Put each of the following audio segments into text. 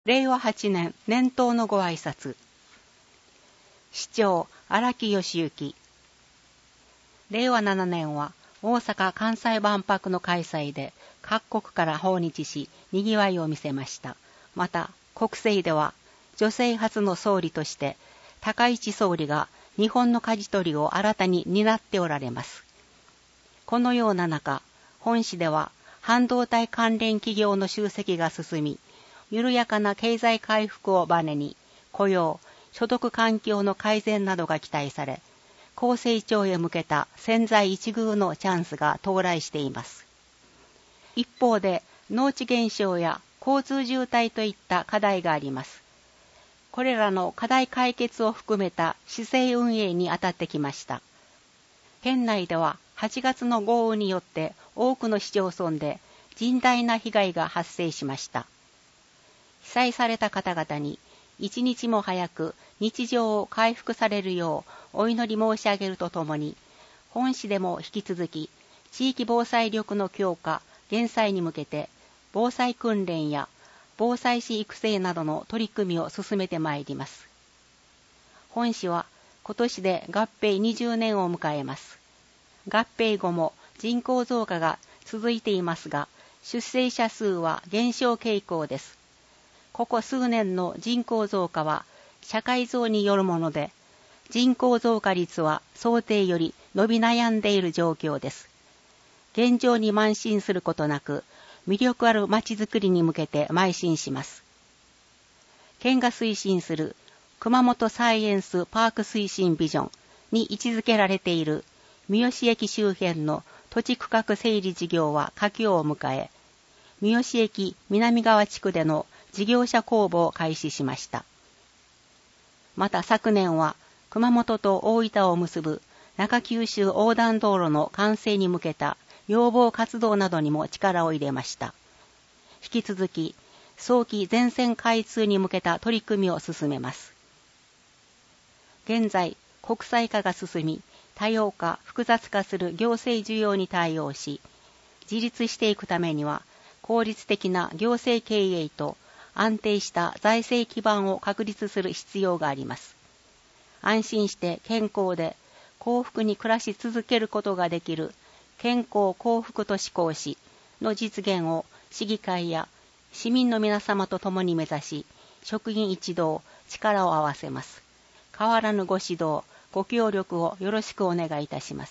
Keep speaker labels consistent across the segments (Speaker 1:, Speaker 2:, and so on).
Speaker 1: 令和8年年頭のご挨拶。市長荒木義行。令和7年は大阪・関西万博の開催で各国から訪日し賑わいを見せました。また国政では女性初の総理として高市総理が日本の舵取りを新たに担っておられます。このような中、本市では半導体関連企業の集積が進み、緩やかな経済回復をバネに雇用、所得環境の改善などが期待され、高成長へ向けた千載一遇のチャンスが到来しています。一方で農地減少や交通渋滞といった課題があります。これらの課題解決を含めた市政運営に当たってきました。県内では8月の豪雨によって多くの市町村で甚大な被害が発生しました。被災された方々に一日も早く日常を回復されるようお祈り申し上げるとともに、本市でも引き続き地域防災力の強化・減災に向けて防災訓練や防災士育成などの取り組みを進めてまいります。本市は今年で合併20年を迎えます。合併後も人口増加が続いていますが、出生者数は減少傾向です。ここ数年の人口増加は社会増によるもので、人口増加率は想定より伸び悩んでいる状況です。現状に慢心することなく、魅力あるまちづくりに向けて邁進します。県が推進する熊本サイエンスパーク推進ビジョンに位置づけられている三好駅周辺の土地区画整理事業は佳境を迎え、三好駅南側地区での事業者公募を開始しました。また昨年は熊本と大分を結ぶ中九州横断道路の完成に向けた要望活動などにも力を入れました。引き続き早期全線開通に向けた取り組みを進めます。現在国際化が進み、多様化・複雑化する行政需要に対応し、自立していくためには効率的な行政経営と安定した財政基盤を確立する必要があります。安心して健康で幸福に暮らし続けることができる健康幸福都市講師の実現を市議会や市民の皆様と共に目指し、職員一同力を合わせます。変わらぬご指導、ご協力をよろしくお願いいたします。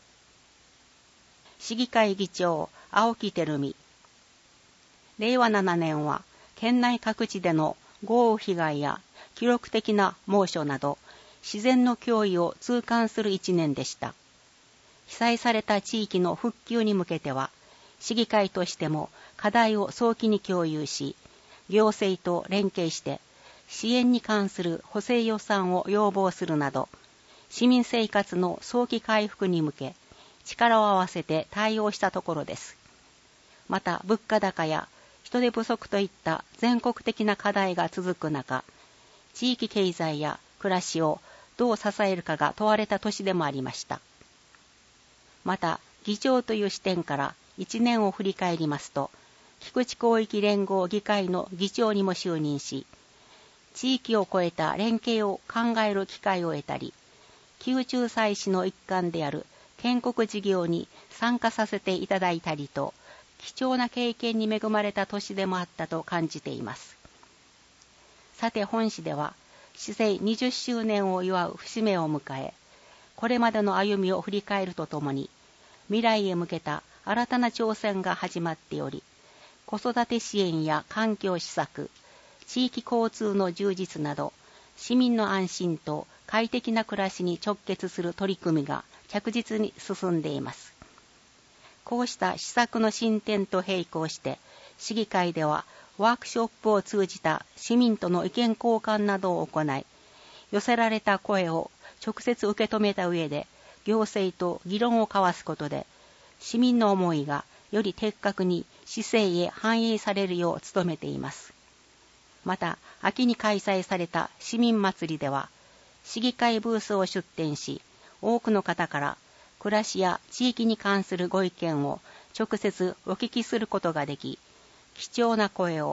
Speaker 1: 市議会議長青木照美。令和7年は県内各地での豪雨被害や記録的な猛暑など自然の脅威を痛感する一年でした。被災された地域の復旧に向けては、市議会としても課題を早期に共有し、行政と連携して支援に関する補正予算を要望するなど、市民生活の早期回復に向け力を合わせて対応したところです。また物価高や人手不足といった全国的な課題が続く中、地域経済や暮らしをどう支えるかが問われた年でもありました。また、議長という視点から1年を振り返りますと、菊池広域連合議会の議長にも就任し、地域を超えた連携を考える機会を得たり、宮中祭祀の一環である建国事業に参加させていただいたりと、貴重な経験に恵まれた年でもあったと感じています。さて本市では、市政20周年を祝う節目を迎え、これまでの歩みを振り返るとともに、未来へ向けた新たな挑戦が始まっており、子育て支援や環境施策、地域交通の充実など、市民の安心と快適な暮らしに直結する取り組みが着実に進んでいます。こうした施策の進展と並行して、市議会ではワークショップを通じた市民との意見交換などを行い、寄せられた声を直接受け止めた上で、行政と議論を交わすことで、市民の思いがより的確に市政へ反映されるよう努めています。また、秋に開催された市民祭りでは、市議会ブースを出展し、多くの方から暮らしや地域に関するご意見を直接お聞きすることができ、貴重な声を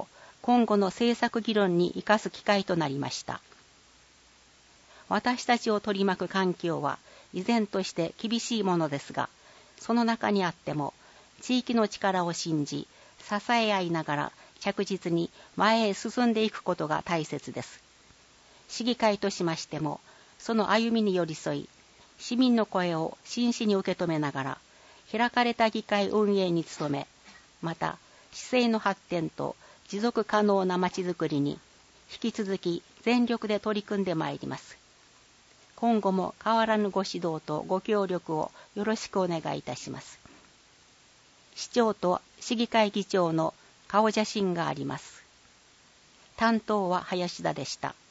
Speaker 1: 今後の政策議論に生かす機会となりました。私たちを取り巻く環境は依然として厳しいものですが、その中にあっても地域の力を信じ、支え合いながら着実に前へ進んでいくことが大切です。市議会としましても、その歩みに寄り添い、市民の声を真摯に受け止めながら、開かれた議会運営に努め、また市政の発展と持続可能なまちづくりに引き続き全力で取り組んでまいります。今後も変わらぬご指導とご協力をよろしくお願いいたします。市長と市議会議長の顔写真があります。担当は林田でした。